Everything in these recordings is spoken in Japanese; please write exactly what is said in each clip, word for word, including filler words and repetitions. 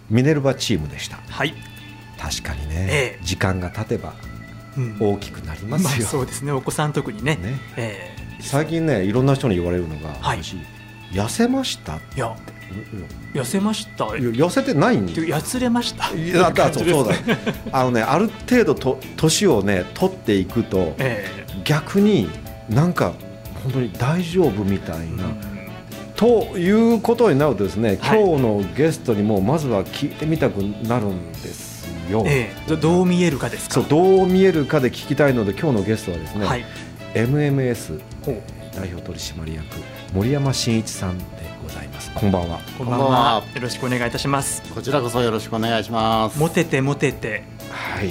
ミネルヴァチームでした。 はい、 確かにね、 ええ、 時間が経てば大きくなりますよ、 うんまあ、そうですね、お子さん特にね、 ね、 えー、 最近ねいろんな人に言われるのが、 はい、 私痩せましたって。 いや痩せました。 痩せてないんでやつれました。 いやだそうそうだあのねある程度と年をね取っていくと、 えー、 逆になんか本当に大丈夫みたいな、うん、ということになるとですね、はい、今日のゲストにもまずは聞いてみたくなるんですよ、 えー、どう見えるかですか。 そうどう見えるかで聞きたいので、今日のゲストはですね、はい、エムエムエス 代表取締役森山真一さんでございます。こんばんは。 こんばんは。よろしくお願いいたします。 こちらこそよろしくお願いします。 モテてモテて、 はい、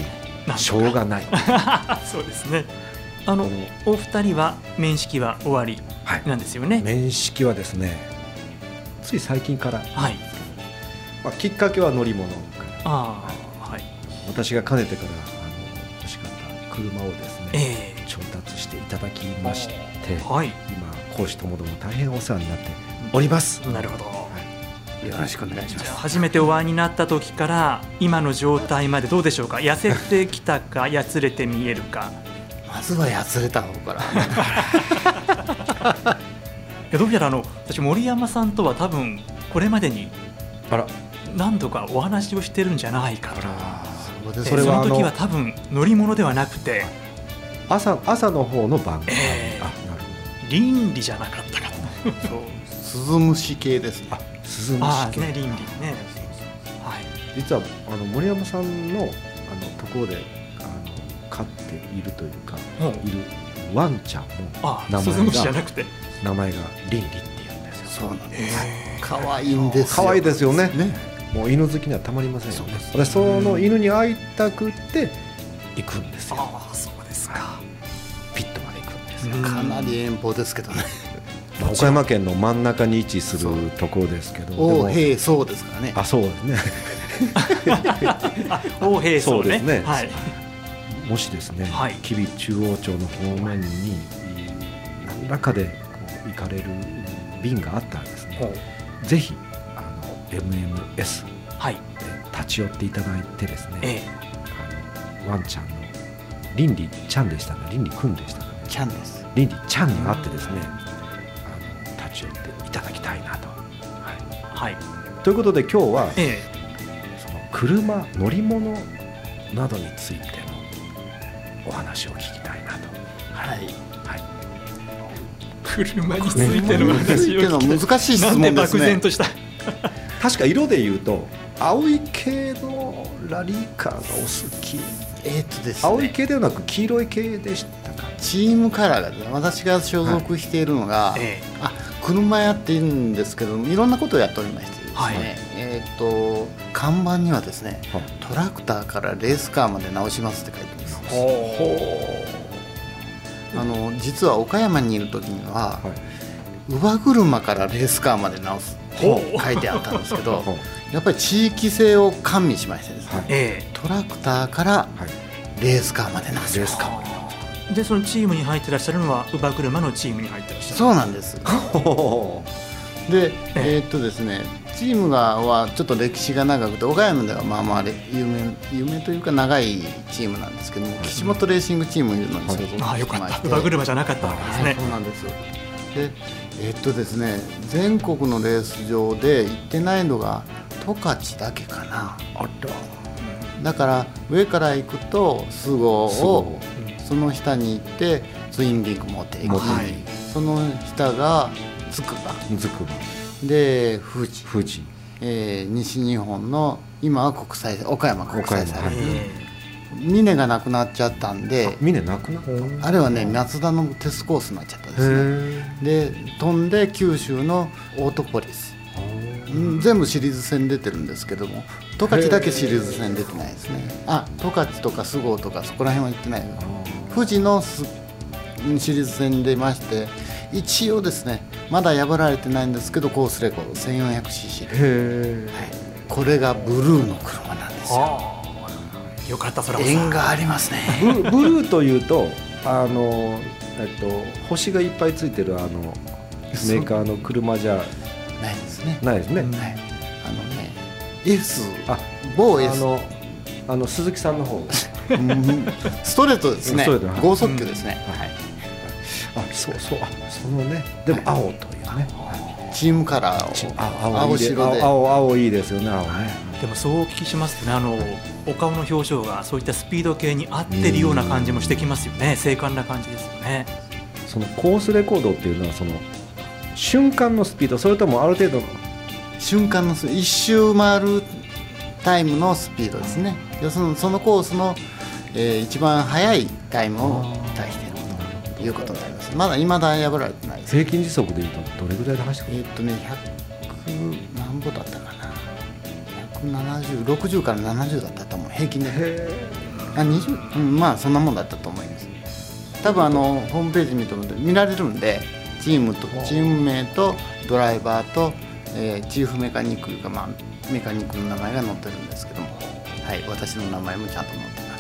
しょうがないそうですね。あのお二人は面識は終わりなんですよね。 はい、面識はですねつい最近から、 はい、 まあ、きっかけは乗り物から、 あ、はい、 私がかねてからあの欲しかった車をですね、えー、調達していただきまして、はい、今講師ともども大変お世話になっております。 なるほど、はい、 よろしくお願いします。 初めてお会いになった時から今の状態までどうでしょうか。痩せてきたかやつれて見えるか。 まずはやつれた方からいやどうやらあの私森山さんとは多分これまでにあら何度かお話をしてるんじゃないかと。 そ, それはその時は多分乗り物ではなくて朝, 朝の方の番組、 えー、あなるほど倫理じゃなかったかと。 そう鈴虫系ですね。 あ鈴虫系、 ね、倫理ね、 はい、実はあの森山さんのあのところであの飼っているというか、うん、いるワンちゃんも名前がじゃなくて名前が倫理っていうんですよ。 そうなんです。可愛いんですよ。 可愛いですよね。 ね、 もう犬好きにはたまりませんよね。そ私その犬に会いたくって行くんですよ。 ああそうですか。 ピットまで行くんですよ。 かなり遠方ですけどね。 まあ、岡山県の真ん中に位置するところですけど。 王平そうですからね。 あそうですね。 王平そうね。 そうですね。 はい、 もしですね、 はい、 吉備中央町の方面に何らかでこう行かれる便があったらですね、ぜひあの エムエムエス で立ち寄っていただいてですね、ええ、あのワンちゃんの倫理ちゃんでしたね、倫理くんでしたかね、 ちゃんです。 倫理ちゃんに会ってですね、あの立ち寄っていただきたいなと、はいはい、ということで今日は、ええ、その車乗り物などについてのお話を聞きたいなと、はいはい、 車についての話を聞きたい。 難しい質問ですね。 なんで漠然とした確か色で言うと青い系のラリーカーがお好き。 えーとですね、 青い系ではなく黄色い系でしたか。 チームカラーが、ね、私が所属しているのが、はい、あ車やっているんですけどいろんなことをやっておりましてですね、はい、えーと看板にはですね、はい、トラクターからレースカーまで直しますって書いてます。ほあの実は岡山にいる時には、はい、乳母車からレースカーまで直すって書いてあったんですけどやっぱり地域性を加味しましてですね、はい、トラクターからレースカーまで直します。 でそのチームに入ってらっしゃるのは乳母車のチームに入ってらっしゃる。 そうなんですで、えー、っとですねチームがはちょっと歴史が長くて岡山ではまあまあ有名有名というか長いチームなんですけども、岸本レーシングチームいうのに所属してまして、 ああよかった。乳母車じゃなかったわけですね。 そうなんです。でえー、っとですね全国のレース場で行ってないのが十勝だけかな。あらだから上から行くと菅生をその下に行ってツインリンクモテ駅、はい、その下がつくばつくばで富士、 富士、 えー、西日本の今は国際岡山国際祭、はい、峰がなくなっちゃったんで、 峰なくなった。 あれはね松田のテストコースになっちゃったんですね。で飛んで九州のオートポリス、全部シリーズ戦出てるんですけども十勝だけシリーズ戦出てないですね。あ十勝とか菅生とかそこら辺は行ってないよ。富士のシリーズ戦に出まして一応ですねまだ破られてないんですけどコースレコード せんよんひゃくシーシー で、はい、これがブルーの車なんですよ。 よかったそれは縁がありますね。 ブ, ブルーというとあの、えっと、星がいっぱいついてるあのメーカーの車じゃないですね。 ないですね、 うんはい、あのね S 某 S あのあの鈴木さんの方ストレートですね、剛速球ですね、 うん、はい、あそうそうあそのねでも青というね、はい、 チームカラーを青, 青白で青, 青いいですよね青ね、はい、 でもそうお聞きしますとねあのお顔の表情がそういったスピード系に合ってるような感じもしてきますよね。精悍な感じですよね。 そのコースレコードっていうのはその瞬間のスピードそれともある程度の瞬間の一周回るタイムのスピードですね。要するにそのコースの、えー、一番速いタイムを出しているということになります。まだ未だ破られてないです。 平均時速でいうとどれぐらいで走ってる？ えー、っとねひゃく何歩だったかな、ひゃくななじゅう、ろくじゅうからななじゅうだったと思う、平均であにじゅう、うん、まあそんなもんだったと思います。多分あのホームページ見ても見られるんで、チームとチーム名とドライバーと、えー、チーフメカニックが、まあ、メカニックの名前が載ってるんですけども、はい、私の名前もちゃんと載ってます。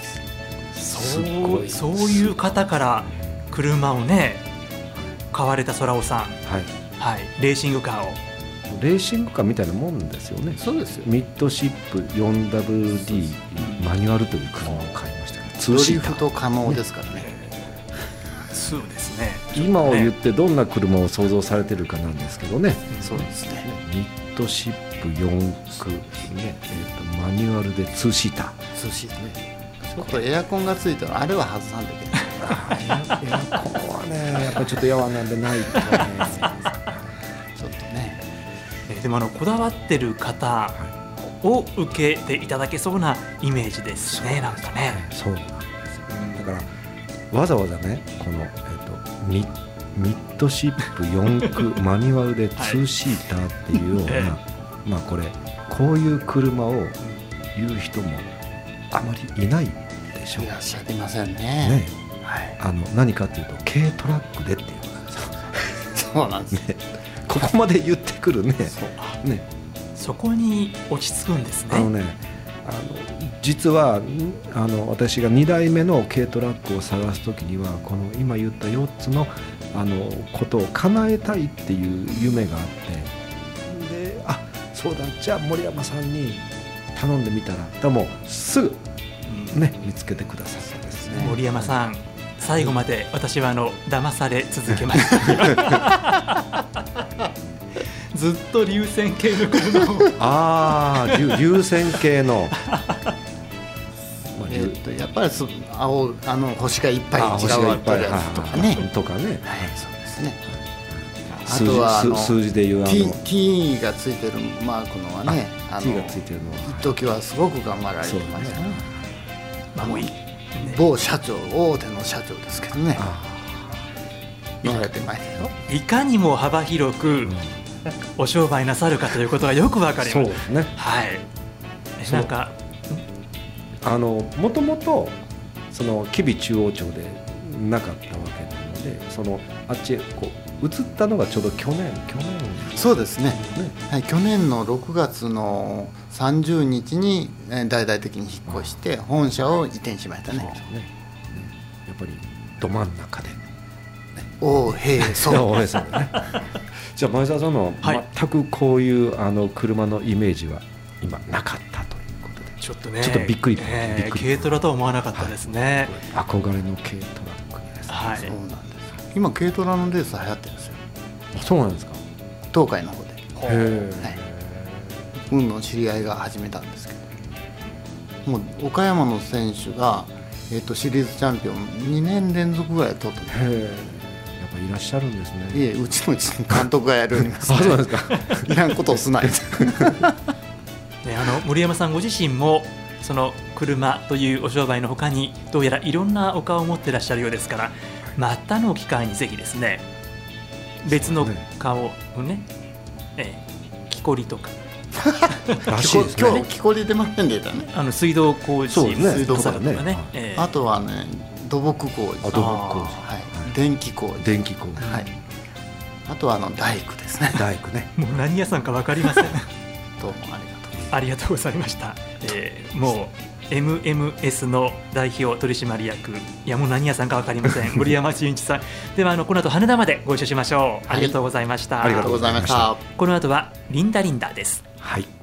そう、すごい、そういう方から車をね買われた空尾さん、はいはい、レーシングカーをレーシングカーみたいなもんですよね。 そうですよ。 ミッドシップ よんダブリューディー マニュアルという車を買いましたから、 ドリフト可能ですからね。ね、 そうですね。 今を言ってどんな車を想像されてるかなんですけどね。 そうですね。 ミッドシップよん駆、ねえー、とマニュアルでツーシーター。 ツーシーターね。ちょっとエアコンがついてるあれは外さんといけない。 エアコンはねやっぱりちょっとやわなんでないとね。 ちょっとね。 でもあのこだわってる方を受けていただけそうなイメージですね。なんかね。 そうなんですよ。だからわざわざねこの、えー、と ミ, ミッドシップよん駆マニュアルでツーシーターっていうような、はい、まあこれこういう車を言う人もあまりいないでしょう。 いらっしゃいません ね, ね、はい、あの何かというと軽トラックでっていうことなんですよ。 そうなんですね。 ここまで言ってくるね。 そうね、そこに落ち着くんですね。 あのねあの実はあの私がにだいめの軽トラックを探すときにはこの今言ったよっつのあのことを叶えたいっていう夢があって、であそうだじゃあ森山さんに頼んでみたらでもすぐ、ね、見つけてくださったですね。 森山さん最後まで私はあの騙され続けましたずっと流線形の車をああ流線形のえー、とやっぱり青あの星がいっぱい違うとかねとかね、はい、 そうですね。 あとはあの数字でいうあの T, T がついてるマークのはね、 あの T がついてるのは一時はすごく頑張られてましたね。 まあもういいね、 某社長大手の社長ですけどね言われてましたよ。 いかにも幅広く、うん、お商売なさるかということがよくわかります。 そうですね。 はい。なんかあのもともとその吉備中央町でなかったわけなので、そのあっちへこう移ったのがちょうど去年去年そうですね。ね、はい、去年のろくがつのさんじゅうにちに大々的に引っ越して本社を移転しましたね。そうですね。 やっぱりど真ん中で。 おへそう。 そうね。じゃあ前澤さんの全くこういうあの車のイメージは今なかったということで、 ちょっとね、 ちょっとびっくり、 えー、びっくり軽トラとは思わなかったですね。 はい、憧れの軽トラックですね。 はい、 そうなんです。今軽トラのレース流行ってるんですよ。 そうなんですか。 東海の方で。 へー、 はい。運の知り合いが始めたんですけど、もう岡山の選手が、えー、とシリーズチャンピオンにねんれんぞくぐらい取ってます。 へー、やっぱいらっしゃるんですね。 いえ、うちのうちの監督がやるようにます、 ね。あ、そうなんですか。 いらんことをすない。ね、 あの森山さんご自身もその車というお商売の他にどうやらいろんなお顔を持ってらっしゃるようですから、またの機会にぜひですね、別の顔をね、えー、木こりとからしいですね。今日木こり出ませんでしたね。 あの水道工事、 ね、 水道作とかね、 えー、あとはね土木工事、 あ、土木工事、 はい、電気工事、 電気工事、 はい、あとはあの大工ですね。 大工ね。 もう何屋さんか分かりません。 どうもありがとうありがとうございました。えー、もう エムエムエス の代表取締役、いやもう何屋さんか分かりません。森山真一さん。ではあのこの後羽田までご一緒しましょう。ありがとうございました。 ありがとうございました。 この後はリンダリンダです。 はい。